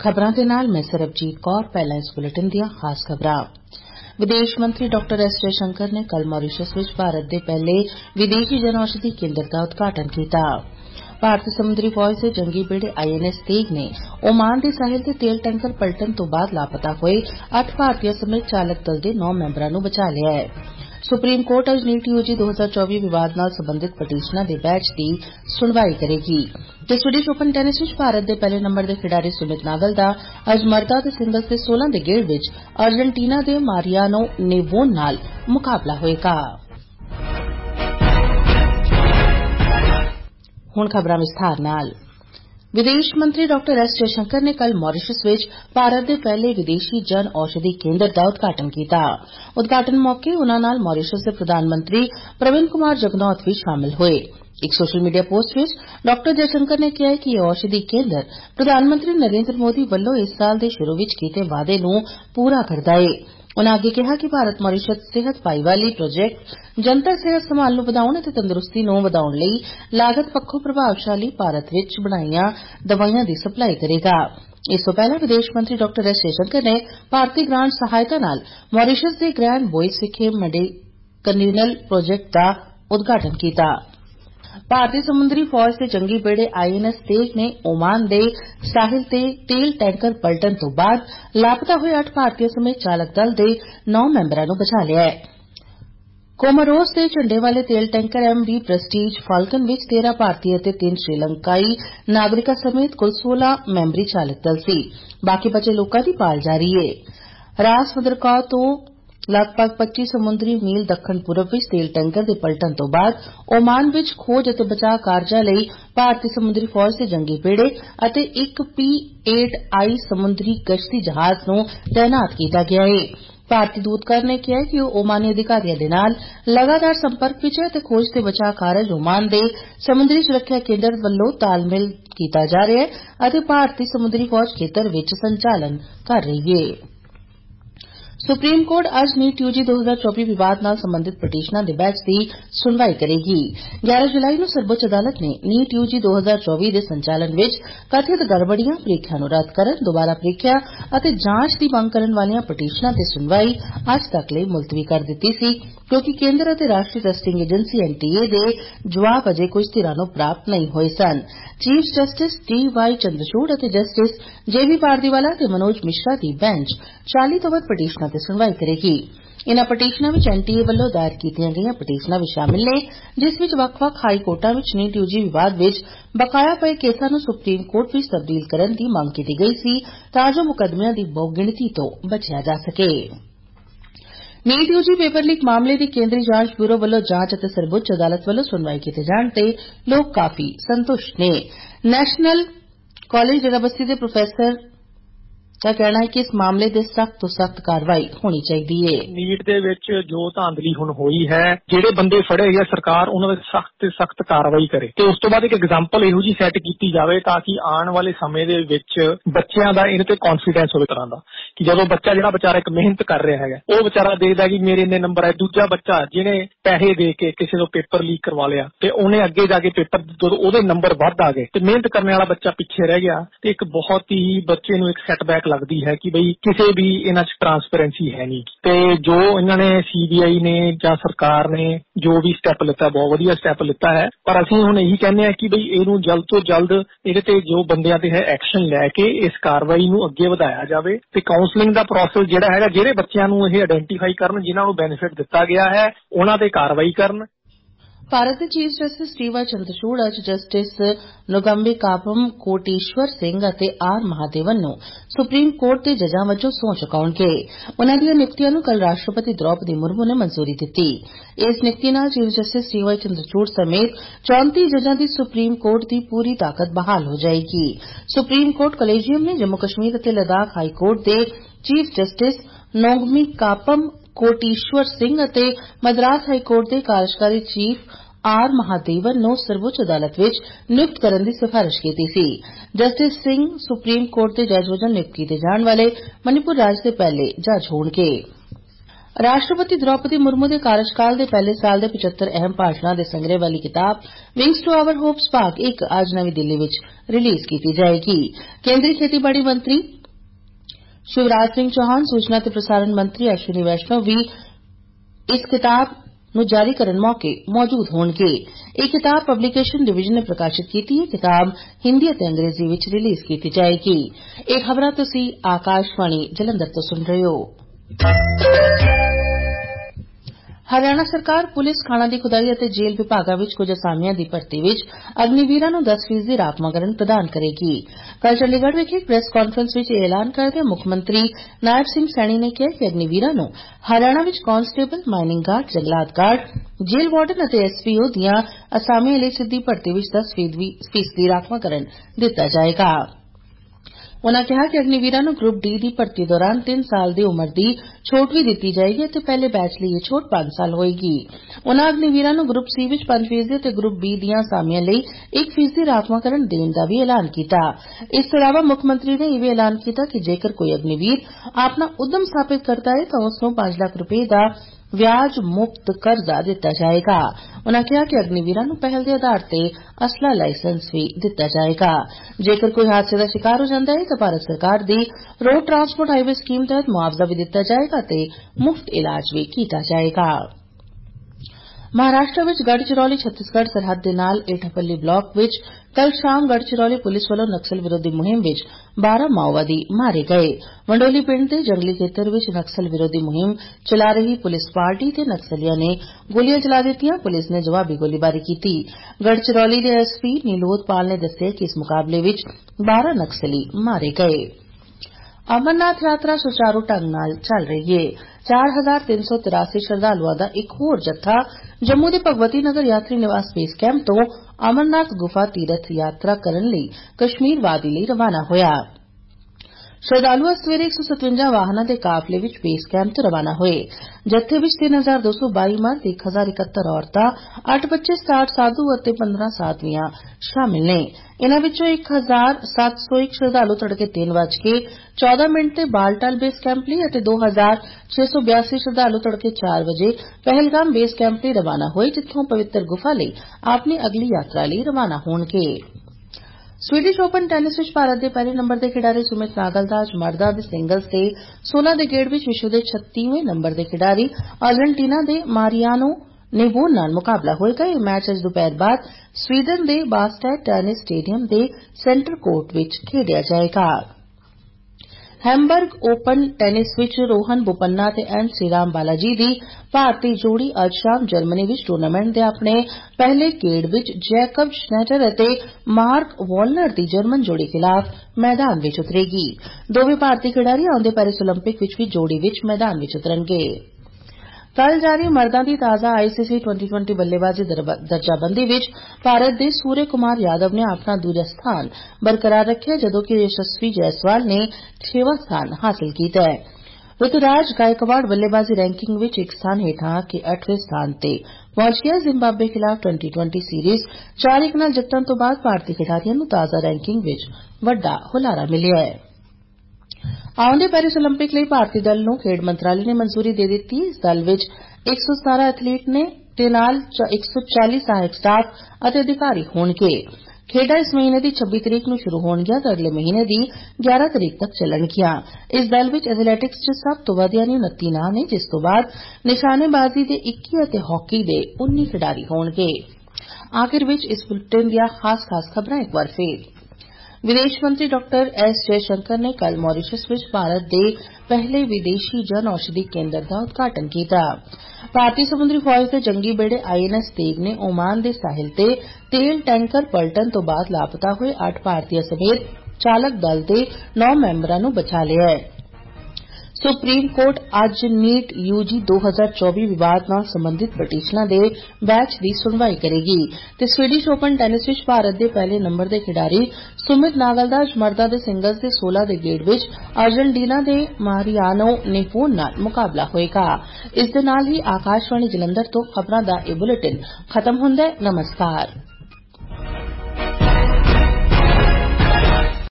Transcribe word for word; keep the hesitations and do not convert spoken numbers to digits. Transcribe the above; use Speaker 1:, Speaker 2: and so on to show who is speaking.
Speaker 1: खबरां दे नाल मैं सरबजीत कौर। पहला इस बुलेटिन दियां खास खबरां। विदेश मंत्री डॉक्टर एस जयशंकर ने कल मॉरीशस विच भारत दे पहले विदेशी जन औषधि केन्द्र दा उद्घाटन कीता। भारतीय समुद्री फौज दे जंगी बेड़े आई एन एस तेग ने ओमान दे साहिल ते तेल टैंकर पलटन तो बाद लापता होए अट्ठ भारतीय समेत चालक दल दे नौ मैंबरां नूं बचा लिया है। सुप्रीम कोर्ट अज नीट यूजी दो हज़ार चौबीस विवाद नाल संबंधित पटीशनां दे बैच दी सुनवाई करेगी। ते स्वीडिश ओपन टेनिस विच भारत दे पहले नंबर दे खिडारी सुमित नागल दा अज मर्दा ते सिंगल्स दे सोलह दे गेड़ विच अर्जेंटीना दे मारियानो नेवोन नाल मुकाबला होएगा। हुण खबरां विस्तार नाल। विदेश मंत्री डॉक्टर एस जयशंकर ने कल मॉरीशस विच भारत दे पहले विदेशी जन औषधि केन्द्र दा उद्घाटन कीता। उद्घाटन मौके उन्हां नाल मॉरीशस दे प्रधानमंत्री प्रवीण कुमार जगनौथ भी शामिल होए। एक सोशल मीडिया पोस्ट विच डॉक्टर जयशंकर ने कहा कि यह औषधि केन्द्र प्रधानमंत्री नरेंद्र मोदी वल्लों इस साल दे शुरू विच कीते वादे नूं पूरा करदा है। उन्हां अग्गे कहा कि भारत मॉरीशस सेहत पाईवाली प्रोजेक्ट जनता सेहत संभाल नूं वधाउण अते तंदुरुस्ती नूं वधाउण लई लागत पक्खों प्रभावशाली भारत विच बनाईआं दवाईआं दी सप्लाई करेगा। इस तों पहला विदेश मंत्री डॉक्टर एस जयशंकर ने भारतीय ग्रांट सहायता नाल मॉरीशस दे ग्रैंड बोइस विखे मेडिकनीनल प्रोजेक्ट दा उद्घाटन कीता। भारतीय समुद्री फौज दे जंगी बेड़े आई एन एस तेग ने ओमान दे साहिल ते तेल टैंकर पलटन तो बाद लापता होए अट्ठ भारतीय समेत चालक दल दे नौ मैंबरां नूं बचा लिया है। कोमोरोस दे झंडे वाले तेल tanker M V Prestige Falcon विच तेरह भारतीय ते तीन श्रीलंकाई नागरिकां समेत कुल सोलह मैंबरी चालक दल सी। बाकी बचे लोकां दी भाल जारी है। रास मदरकाओ तो लगभग पच्चीस समुद्री मील दक्खण पूरब विच तेल टैंकर दे पलटन तो बाद ओमान विच खोज अते बचाव कारजां लई भारतीय समुद्री फौज दे जंगी बेड़े अते एक पी आठ आई समुद्री गश्ती जहाज नूं तैनात कीता गया है। भारतीय दूतघर ने कहा कि ओह ओमानी अधिकारियों के नाल लगातार संपर्क विच है ते खोज ते बचाव कारज ओमान दे समुद्री सुरक्षा केन्द्र वल्लों तालमेल कीता जा रहा है अते भारतीय समुद्री फौज खेतर विच संचालन कर रही है। सुप्रीम कोर्ट अज नीट यूजी दो हज़ार चौबीस विवाद नाल संबंधित पटीशनां दे बैच दी सुनवाई करेगी। ग्यारह जुलाई नूं सर्वोच्च अदालत ने नीट यूजी दो हज़ार चौबीस दे संचालन विच कथित गड़बड़ियां प्रीखिया नूं रद्द करन दोबारा प्रीखिया अते जांच दी मंग करन वालियां पटीशनां ते सुनवाई अज तक लई मुलतवी कर दित्ती सी क्योंकि केंद्र अते राष्ट्रीय testing agency N T A दे जवाब अजे कुछ धिरां नूं प्राप्त नहीं होए सन। Chief justice D Y Chandrachud अते जस्टिस जे बी पारदीवाला ते मनोज मिश्रा दी बैंच चालीस तो वध पटीशनां ते सुनवाई करेगी। इन्हां पटीशनां विच एन टी ए वल्लों दायर कीतीआं गईआं पटीशनां भी शामिल ने जिस विच वक्ख-वक्ख हाई कोर्टां विच नीट यूजी विवाद विच बकाया पए केसां नूं सुप्रीम कोर्ट विच तब्दील करन दी मंग कीती गई सी तां जो मुकदमिआं दी बहुगिणती तो बचेआ जा सके। नीट यूजी पेपर लीक मामले दी केंद्री जांच ब्यूरो वल्लों जांच अते सर्वोच्च अदालत वल्लों सुनवाई कीते जाण ते लोक काफी संतुष्ट ने। नैशनल कॉलेज डेराबस्सी दे प्रोफैसर का कहना है कि इस मामले दे सख्त तो सख्त कार्रवाई होनी चाहिए।
Speaker 2: नीट दे विच जो धांधली हुण होई है ਜਿਹੜੇ ਬੰਦੇ ਫੜੇ ਗਏ ਸਰਕਾਰ ਉਹਨਾਂ ਦੇ ਸਖਤ ਤੇ ਸਖਤ ਕਾਰਵਾਈ ਕਰੇ ਤੇ ਉਸ ਤੋਂ ਬਾਅਦ ਇੱਕ ਐਗਜ਼ਾਮਪਲ ਇਹੋ ਜੀ ਸੈੱਟ ਕੀਤੀ ਜਾਵੇ ਤਾਂ ਕਿ ਆਉਣ ਵਾਲੇ ਸਮੇਂ ਦੇ ਵਿੱਚ ਬੱਚਿਆਂ ਦਾ ਇਹਨਾਂ ਤੇ ਕੌਨਫੀਡੈਂਸ ਹੋਵੇ ਤਰ੍ਹਾਂ ਦਾ ਕਿ ਜਦੋਂ ਬੱਚਾ ਜਿਹੜਾ ਵਿਚਾਰਾ ਇੱਕ ਮਿਹਨਤ ਕਰ ਰਿਹਾ ਹੈਗਾ ਉਹ ਵਿਚਾਰਾ ਦੇਖਦਾ ਕਿ ਮੇਰੇ ਇੰਨੇ ਨੰਬਰ ਆਏ ਦੂਜਾ ਬੱਚਾ ਜਿਹਨੇ ਪੈਸੇ ਦੇ ਕੇ ਕਿਸੇ ਤੋਂ ਪੇਪਰ ਲੀਕ ਕਰਵਾ ਲਿਆ ਤੇ ਉਹਨੇ ਅੱਗੇ ਜਾ ਕੇ ਪੇਪਰ ਜਦੋਂ ਉਹਦੇ ਨੰਬਰ ਵੱਧ ਆ ਗਏ ਤੇ ਮਿਹਨਤ ਕਰਨ ਵਾਲਾ ਬੱਚਾ ਪਿੱਛੇ ਰਹਿ ਗਿਆ ਤੇ ਇੱਕ ਬਹੁਤ ਹੀ ਬੱਚੇ ਨੂੰ ਇੱਕ ਸੈਟਬੈਕ ਲੱਗਦੀ ਹੈ ਕਿ ਬਈ ਕਿਸੇ ਵੀ ਇਹਨਾਂ 'ਚ ਟਰਾਂਸਪੇਰੈਂਸੀ ਹੈ ਨਹੀਂ ਤੇ ਜੋ ਇਹਨਾਂ ਨੇ ਸੀ ਬੀ ਆਈ ਨੇ ਜਾਂ ਸਰਕਾਰ ਨੇ ਜੋ ਵੀ ਸਟੈਪ ਲਿੱਤਾ ਬਹੁਤ ਵਧੀਆ ਸਟੈਪ ਲਿੱਤਾ ਹੈ ਪਰ ਅਸੀਂ ਹੁਣ ਇਹੀ ਕਹਿੰਦੇ ਹਾਂ ਕਿ ਬਈ ਇਹਨੂੰ ਜਲਦ ਤੋਂ ਜਲਦ ਇਹਦੇ ਤੇ ਜੋ ਬੰਦਿਆਂ ਤੇ ਹੈ ਐਕਸ਼ਨ ਲੈ ਕੇ ਇਸ ਕਾਰਵਾਈ ਨੂੰ ਅੱਗੇ ਵਧਾਇਆ ਜਾਵੇ ਤੇ ਕਾਉਂਸਲਿੰਗ ਦਾ ਪ੍ਰੋਸੈਸ ਜਿਹੜਾ ਹੈਗਾ ਜਿਹੜੇ ਬੱਚਿਆਂ ਨੂੰ ਇਹ ਆਇਡੈਂਟੀਫਾਈ ਕਰਨ ਜਿਨ੍ਹਾਂ ਨੂੰ ਬੈਨੀਫਿਟ ਦਿੱਤਾ ਗਿਆ ਹੈ ਉਹਨਾਂ ਤੇ ਕਾਰਵਾਈ ਕਰਨ।
Speaker 1: भारत के chief justice D Y Chandrachud अज जस्टिस नुगंबिकापम कोटेश्वर सिंह अते आर महादेवन नूं सुप्रीम कोर्ट के जजां वजों सौं चुकाउणगे। उन्हां दीआं नियुक्तियां नूं कल राष्ट्रपति द्रौपदी मुर्मू ने मंजूरी दित्ती। इस नियुक्ति नाल chief justice D Y Chandrachud समेत चौंतीस जजां दी सुप्रीम कोर्ट की पूरी ताकत बहाल हो जाएगी। सुप्रीम कोर्ट कलेजियम ने जम्मू कश्मीर अते लद्दाख हाई कोर्ट के चीफ जस्टिस नोंगमीकापम कोटेश्वर सिंह अते मद्रास हाई कोर्ट के कार्यकारी चीफ आर महादेवन नूं सर्वोच्च अदालत विच नियुक्त करन दी सिफारिश कीती सी। जस्टिस सिंह सुप्रीम कोर्ट के जज वजों नियुक्त कीते जाण वाले मणिपुर राज के पहले जज होणगे। राष्ट्रपति द्रौपदी मुर्मू के कार्यकाल के पहले साल के पचहत्तर अहम भाषणों के संग्रह वाली किताब विंग्स टू आवर होप्स भाग एक अज नवी दिल्ली में रिलीज की जाएगी। केंद्रीय खेतीबाड़ी मंत्री शिवराज सिंह चौहान सूचना ते प्रसारण मंत्री अश्विनी वैष्णव भी इस किताब ਨੂੰ ਜਾਰੀ ਕਰਨ ਮੌਕੇ ਮੌਜੂਦ ਹੋਣਗੇ। ਇਹ ਕਿਤਾਬ ਪਬਲੀਕੇਸ਼ਨ ਡਿਵੀਜ਼ਨ ਨੇ ਪ੍ਰਕਾਸ਼ਿਤ ਕੀਤੀ ਹੈ। ਕਿਤਾਬ ਹਿੰਦੀ ਅਤੇ ਅੰਗਰੇਜ਼ੀ ਵਿੱਚ ਰਿਲੀਜ਼ ਕੀਤੀ ਜਾਏਗੀ। ਇਹ ਖਬਰਾਂ ਤੁਸੀਂ ਆਕਾਸ਼ਵਾਣੀ ਜਲੰਧਰ ਤੋਂ ਸੁਣ ਰਹੇ ਹੋ। ਹਰਿਆਣਾ ਸਰਕਾਰ ਪੁਲਿਸ ਖਾਣਾ ਦੀ ਖੁਦਾਈ ਅਤੇ ਜੇਲ੍ਹ ਵਿਭਾਗਾਂ ਵਿੱਚ ਕੁਝ ਅਸਾਮੀਆਂ ਦੀ ਭਰਤੀ ਵਿੱਚ ਅਗਨੀਵੀਰਾਂ ਨੂੰ ਦਸ ਫੀਸਦੀ ਰਾਖਵਾਂਕਰਨ ਪ੍ਰਦਾਨ ਕਰੇਗੀ। ਕੱਲ੍ਹ ਚੰਡੀਗੜ੍ਹ ਵਿਖੇ ਇੱਕ ਪ੍ਰੈਸ ਕਾਨਫਰੰਸ ਵਿੱਚ ਇਹ ਐਲਾਨ ਕਰਦਿਆਂ ਮੁੱਖ ਮੰਤਰੀ ਨਾਇਬ ਸਿੰਘ ਸੈਣੀ ਨੇ ਕਿਹਾ ਕਿ ਅਗਨੀਵੀਰਾਂ ਨੂੰ ਹਰਿਆਣਾ ਵਿੱਚ ਕਾਂਸਟੇਬਲ, ਮਾਈਨਿੰਗ ਗਾਰਡ, ਜੰਗਲਾਤ ਗਾਰਡ, ਜੇਲ੍ਹ ਵਾਰਡਨ ਅਤੇ ਐਸਪੀਓ ਦੀਆਂ ਅਸਾਮੀਆਂ ਲਈ ਸਿੱਧੀ ਭਰਤੀ ਵਿੱਚ ਦਸ ਫੀਸਦੀ ਰਾਖਵਾਂਕਰਨ ਦਿੱਤਾ ਜਾਏਗਾ। ਉਨ੍ਹਾਂ ਕਿਹਾ ਕਿ ਅਗਨੀਵੀਰਾਂ ਨੂੰ ਗਰੁੱਪ ਡੀ ਦੀ ਭਰਤੀ ਦੌਰਾਨ ਤਿੰਨ ਸਾਲ ਦੀ ਉਮਰ ਦੀ ਛੋਟ ਵੀ ਦਿੱਤੀ ਜਾਏਗੀ ਅਤੇ ਪਹਿਲੇ ਬੈਚ ਲਈ ਇਹ ਛੋਟ ਪੰਜ ਸਾਲ ਹੋਏਗੀ। ਉਨ੍ਹਾਂ ਅਗਨੀਵੀਰਾਂ ਨੂੰ ਗਰੁੱਪ ਸੀ ਵਿੱਚ ਪੰਜ ਫੀਸਦੀ ਅਤੇ ਗਰੁੱਪ ਬੀ ਦੀਆਂ ਅਸਾਮੀਆਂ ਲਈ ਇੱਕ ਫੀਸਦੀ ਰਾਖਵਾਂਕਰਨ ਦੇਣ ਦਾ ਵੀ ਐਲਾਨ ਕੀਤਾ। ਇਸ ਤੋਂ ਇਲਾਵਾ ਮੁੱਖ ਮੰਤਰੀ ਨੇ ਇਹ ਵੀ ਐਲਾਨ ਕੀਤਾ ਕਿ ਜੇਕਰ ਕੋਈ ਅਗਨੀਵੀਰ ਆਪਣਾ ਉਦਮ ਸਥਾਪਿਤ ਕਰਦਾ ਹੈ ਤਾਂ ਉਸ ਨੂੰ ਪੰਜ ਲੱਖ ਰੁਪਏ ਦਾ ਵਿਆਜ ਮੁਕਤ ਕਰਜ਼ਾ ਦਿੱਤਾ ਜਾਏਗਾ। ਉਨ੍ਹਾਂ ਕਿਹਾ ਕਿ ਅਗਨੀਵੀਰਾਂ ਨੂੰ ਪਹਿਲ ਦੇ ਆਧਾਰ ਤੇ ਅਸਲਾ ਲਾਇਸੈਂਸ ਵੀ ਦਿੱਤਾ ਜਾਏਗਾ। ਜੇਕਰ ਕੋਈ ਹਾਦਸੇ ਦਾ ਸ਼ਿਕਾਰ ਹੋ ਜਾਂਦਾ ਹੈ ਤਾਂ ਭਾਰਤ ਸਰਕਾਰ ਦੀ ਰੋਡ ਟਰਾਂਸਪੋਰਟ ਹਾਈਵੇ ਸਕੀਮ ਤਹਿਤ ਮੁਆਵਜ਼ਾ ਵੀ ਦਿੱਤਾ ਜਾਏਗਾ ਅਤੇ ਮੁਫਤ ਇਲਾਜ ਵੀ ਕੀਤਾ ਜਾਏਗਾ। ਮਹਾਰਾਸ਼ਟਰ ਵਿੱਚ ਗੜਚਰੌਲੀ ਛੱਤੀਸਗੜ੍ਹ ਸਰਹੱਦ ਦੇ ਨਾਲ ਏਠਾਪੱਲੀ ਬਲਾਕ ਵਿੱਚ ਕੱਲ ਸ਼ਾਮ ਗੜਚਰੌਲੀ ਪੁਲਿਸ ਵੱਲੋਂ ਨਕਸਲ ਵਿਰੋਧੀ ਮੁਹਿੰਮ ਵਿੱਚ ਬਾਰਾਂ ਮਾਓਵਾਦੀ ਮਾਰੇ ਗਏ। ਮੰਡੋਲੀ ਪਿੰਡ ਦੇ ਜੰਗਲੀ ਖੇਤਰ ਵਿੱਚ ਨਕਸਲ ਵਿਰੋਧੀ ਮੁਹਿੰਮ ਚਲਾ ਰਹੀ ਪੁਲਿਸ ਪਾਰਟੀ ਤੇ ਨਕਸਲੀਆਂ ਨੇ ਗੋਲੀਆਂ ਚਲਾ ਦਿੱਤੀਆਂ। ਪੁਲਿਸ ਨੇ ਜਵਾਬੀ ਗੋਲੀਬਾਰੀ ਕੀਤੀ। ਗੜਚਰੌਲੀ ਦੇ ਐਸਪੀ ਨੀਲੋਦਪਾਲ ਨੇ ਦੱਸਿਆ ਕਿ ਇਸ ਮੁਕਾਬਲੇ ਵਿੱਚ ਬਾਰਾਂ ਨਕਸਲੀ ਮਾਰੇ ਗਏ। ਅਮਰਨਾਥ ਯਾਤਰਾ ਸੁਚਾਰੂ ਢੰਗ ਨਾਲ ਚੱਲ ਰਹੀ ਹੈ। ਚਾਰ ਹਜ਼ਾਰ ਤਿੰਨ ਸੌ ਤਿਰਾਸੀ ਸ਼ਰਧਾਲੂਆਂ ਦਾ ਇੱਕ ਹੋਰ ਜੱਥਾ ਜੰਮੂ ਦੇ ਭਗਵਤੀ ਨਗਰ ਯਾਤਰੀ ਨਿਵਾਸ ਬੇਸ ਕੈਂਪ ਤੋਂ ਅਮਰਨਾਥ ਗੁਫਾ ਤੀਰਥ ਯਾਤਰਾ ਕਰਨ ਲਈ ਕਸ਼ਮੀਰ ਵਾਦੀ ਲਈ ਰਵਾਨਾ ਹੋਇਆ। ਸ਼ਰਧਾਲੂ ਅੱਜ ਸਵੇਰੇ ਇੱਕ ਸੌ ਸਤਵੰਜਾ ਵਾਹਨਾਂ ਦੇ ਕਾਫਲੇ ਵਿੱਚ ਬੇਸ ਕੈਂਪ ਤੋਂ ਰਵਾਨਾ ਹੋਏ। ਜੱਥੇ ਵਿੱਚ ਤਿੰਨ ਹਜ਼ਾਰ ਦੋ ਸੌ ਬਾਈ ਮਰਦ, ਇੱਕ ਹਜ਼ਾਰ ਇਕਹੱਤਰ ਔਰਤਾਂ, ਅੱਠ ਬੱਚੇ, ਸਤਾਹਠ ਸਾਧੂ ਅਤੇ ਪੰਦਰਾਂ ਸਾਧਵੀਆਂ ਸ਼ਾਮਿਲ ਨੇ। ਇਨ੍ਹਾਂ ਵਿੱਚੋਂ ਇੱਕ ਹਜ਼ਾਰ ਸੱਤ ਸੌ ਇੱਕ ਸ਼ਰਧਾਲੂ ਤੜਕੇ ਤਿੰਨ ਵੱਜ ਕੇ ਚੌਦਾਂ ਮਿੰਟ ਤੇ ਬਾਲਟਾਲ ਬੇਸ ਕੈਂਪ ਲਈ ਅਤੇ ਦੋ ਹਜ਼ਾਰ ਛੇ ਸੌ ਬਿਆਸੀ ਸ਼ਰਧਾਲੂ ਤੜਕੇ ਚਾਰ ਵਜੇ ਪਹਿਲਗਾਮ ਬੇਸ ਕੈਂਪ ਲਈ ਰਵਾਨਾ ਹੋਏ, ਜਿੱਥੋਂ ਪਵਿੱਤਰ ਗੁਫਾ ਲਈ ਆਪਣੀ ਅਗਲੀ ਯਾਤਰਾ ਲਈ ਰਵਾਨਾ ਹੋਣਗੇ। ਸਵੀਡਿਸ਼ ਓਪਨ ਟੈਨਿਸ ਵਿੱਚ ਭਾਰਤ ਦੇ ਪਹਿਲੇ ਨੰਬਰ ਦੇ ਖਿਡਾਰੀ ਸੁਮਿਤ ਨਾਗਲ ਦਾ ਅੱਜ ਮਰਦਾਂ ਦੇ ਸਿੰਗਲਜ਼ ਦੇ ਸੋਲਾਂ ਦੇ ਗੇੜ ਵਿੱਚ ਵਿਸ਼ਵ ਦੇ ਛੱਤੀਵੇਂ ਨੰਬਰ ਦੇ ਖਿਡਾਰੀ ਅਰਜਨਟੀਨਾ ਦੇ ਮਾਰੀਆਨੋ ਨੇਬੋਨ ਨਾਲ ਮੁਕਾਬਲਾ ਹੋਏਗਾ। ਇਹ ਮੈਚ ਅੱਜ ਦੁਪਹਿਰ ਬਾਅਦ ਸਵੀਡਨ ਦੇ ਬਾਸਟੈਡ ਟੈਨਿਸ ਸਟੇਡੀਅਮ ਦੇ ਸੈਂਟਰ ਕੋਰਟ ਵਿੱਚ ਖੇਡਿਆ ਜਾਏਗਾ। ਹੈਮਬਰਗ ਓਪਨ ਟੈਨਿਸ ਵਿੱਚ ਰੋਹਨ ਬੋਪੰਨਾ ਅਤੇ ਐਨ ਸ਼੍ਰੀਰਾਮ ਬਾਲਾਜੀ ਦੀ ਭਾਰਤੀ ਜੋੜੀ ਅੱਜ ਸ਼ਾਮ ਜਰਮਨੀ ਵਿੱਚ ਟੂਰਨਾਮੈਂਟ ਦੇ ਆਪਣੇ ਪਹਿਲੇ ਗੇੜ ਵਿੱਚ ਜੈਕਬ ਸ਼ਨੈਟਰ ਅਤੇ ਮਾਰਕ ਵਾਲਨਰ ਦੀ ਜਰਮਨ ਜੋੜੀ ਖਿਲਾਫ ਮੈਦਾਨ ਵਿੱਚ ਉਤਰੇਗੀ। ਦੋਵੇਂ ਭਾਰਤੀ ਖਿਡਾਰੀ ਆਉਂਦੇ ਪੈਰਿਸ ਓਲੰਪਿਕ ਵਿੱਚ ਵੀ ਜੋੜੀ ਵਿੱਚ ਮੈਦਾਨ ਵਿੱਚ ਉਤਰਨਗੇ। ਕੱਲ੍ਹ ਜਾਰੀ ਮਰਦਾਂ ਦੀ ਤਾਜ਼ਾ ਆਈਸੀਸੀ ਟਵੈਂਟੀ ਟਵੈਂਟੀ ਬੱਲੇਬਾਜ਼ੀ ਦਰਜਾਬੰਦੀ ਵਿੱਚ ਭਾਰਤ ਦੇ ਸੂਰਯ ਕੁਮਾਰ ਯਾਦਵ ਨੇ ਆਪਣਾ ਦੂਜਾ ਸਥਾਨ ਬਰਕਰਾਰ ਰੱਖਿਆ, ਜਦੋਂ ਕਿ ਯਸ਼ਸਵੀ ਜੈਸਵਾਲ ਨੇ ਛੇਵਾਂ ਸਥਾਨ ਹਾਸਲ ਕੀਤਾ ਹੈ। ਰਿਤੂਰਾਜ ਗਾਇਕਵਾੜ ਬੱਲੇਬਾਜ਼ੀ ਰੈਂਕਿੰਗ ਵਿੱਚ ਇੱਕ ਸਥਾਨ ਹੇਠਾਂ ਆ ਕੇ ਅੱਠਵੇਂ ਸਥਾਨ ਤੇ ਪਹੁੰਚ ਗਿਆ। ਜ਼ਿੰਬਾਬਵੇ ਖਿਲਾਫ ਟਵੈਂਟੀ ਟਵੈਂਟੀ ਸੀਰੀਜ਼ ਚਾਰ ਇੱਕ ਨਾਲ ਜਿੱਤਣ ਤੋਂ ਬਾਅਦ ਭਾਰਤੀ ਖਿਡਾਰੀਆਂ ਨੂੰ ਤਾਜ਼ਾ ਰੈਂਕਿੰਗ ਵਿੱਚ ਵੱਡਾ ਹੁਲਾਰਾ ਮਿਲਿਆ ਹੈ। ਆਉਂਦੇ ਪੈਰਿਸ ਓਲੰਪਿਕ ਲਈ ਭਾਰਤੀ ਦਲ ਨੂੰ ਖੇਡ ਮੰਤਰਾਲੇ ਨੇ ਮਨਜ਼ੂਰੀ ਦੇ ਦਿੱਤੀ ਹੈ। ਇਸ ਦਲ ਵਿੱਚ ਇੱਕ ਸੌ ਸਤਾਰਾਂ ਐਥਲੀਟ ਨੇ ਤੇ ਨਾਲ ਇੱਕ ਸੌ ਚਾਲੀ ਸਹਾਇਕ ਸਟਾਫ ਅਤੇ ਅਧਿਕਾਰੀ ਹੋਣਗੇ। ਖੇਡਾਂ ਇਸ ਮਹੀਨੇ ਦੀ ਛੱਬੀ ਤਰੀਕ ਨੂੰ ਸ਼ੁਰੂ ਹੋਣਗੀਆਂ ਤੇ ਅਗਲੇ ਮਹੀਨੇ ਦੀ ਗਿਆਰਾਂ ਤਰੀਕ ਤੱਕ ਚੱਲਣਗੀਆਂ। ਇਸ ਦਲ ਵਿੱਚ ਐਥਲੈਟਿਕਸ ਚ ਸਭ ਤੋਂ ਵੱਧ ਯਾਨੀ ਉਨੱਤੀ ਨਾਂ ਨੇ, ਜਿਸ ਤੋਂ ਬਾਅਦ ਨਿਸ਼ਾਨੇਬਾਜ਼ੀ ਦੇ ਇੱਕੀ ਅਤੇ ਹਾਕੀ ਦੇ ਉੱਨੀ ਖਿਡਾਰੀ ਹੋਣਗੇ। ਆਖਿਰ ਵਿੱਚ ਇਸ ਬੁਲੇਟਿਨ ਦੀਆਂ ਖਾਸ ਖਾਸ ਖਬਰਾਂ ਇੱਕ ਵਾਰ ਫੇਰ। ਵਿਦੇਸ਼ ਮੰਤਰੀ ਡਾਕਟਰ ਐਸ ਜੈਸ਼ੰਕਰ ਨੇ ਕੱਲ੍ਹ ਮਾਰੀਸ਼ਸ ਵਿੱਚ ਭਾਰਤ ਦੇ ਪਹਿਲੇ ਵਿਦੇਸ਼ੀ ਜਨ ਔਸ਼ਧੀ ਕੇਂਦਰ ਦਾ ਉਦਘਾਟਨ ਕੀਤਾ। ਭਾਰਤੀ ਸਮੁੰਦਰੀ ਫੌਜ ਦੇ ਜੰਗੀ ਬੇੜੇ ਆਈਐਨਐਸ ਤੇਗ ਨੇ ਓਮਾਨ ਦੇ ਸਾਹਿਲ ਤੇ ਤੇਲ ਟੈਂਕਰ ਪਲਟਣ ਤੋਂ ਬਾਅਦ ਲਾਪਤਾ ਹੋਏ ਅੱਠ ਭਾਰਤੀਆਂ ਸਮੇਤ ਚਾਲਕ ਦਲ ਦੇ ਨੌ ਮੈਂਬਰਾਂ ਨੂੰ ਬਚਾ ਲਿਆ ਹੈ। ਸੁਪਰੀਮ ਕੋਰਟ ਅੱਜ ਨੀਟ ਯੂਜੀ ਦੋ ਹਜ਼ਾਰ ਚੌਵੀ ਵਿਵਾਦ ਨਾਲ ਸੰਬੰਧਿਤ ਪਟੀਸ਼ਨਾਂ ਦੇ ਬੈਚ ਦੀ ਸੁਣਵਾਈ ਕਰੇਗੀ ਤੇ ਸਵੀਡਿਸ਼ ਓਪਨ ਟੈਨਿਸ ਵਿੱਚ ਭਾਰਤ ਦੇ ਪਹਿਲੇ ਨੰਬਰ ਦੇ ਖਿਡਾਰੀ ਸੁਮਿਤ ਨਾਗਲ ਦਾ ਅੱਜ ਮਰਦਾਂ ਦੇ ਸਿੰਗਲਜ਼ ਦੇ ਸੋਲਾਂ ਦੇ ਗੇੜ ਵਿੱਚ ਅਰਜਨਟੀਨਾ ਦੇ ਮਾਰੀਆਨੋ ਨੇਪੋਨ ਨਾਲ ਮੁਕਾਬਲਾ ਹੋਏਗਾ। ਇਸ ਦੇ ਨਾਲ ਹੀ ਆਕਾਸ਼ਵਾਣੀ ਜਲੰਧਰ ਤੋਂ ਖਬਰਾਂ ਦਾ ਇਹ ਬੁਲੇਟਿਨ ਖਤਮ ਹੁੰਦਾ ਹੈ। ਨਮਸਕਾਰ।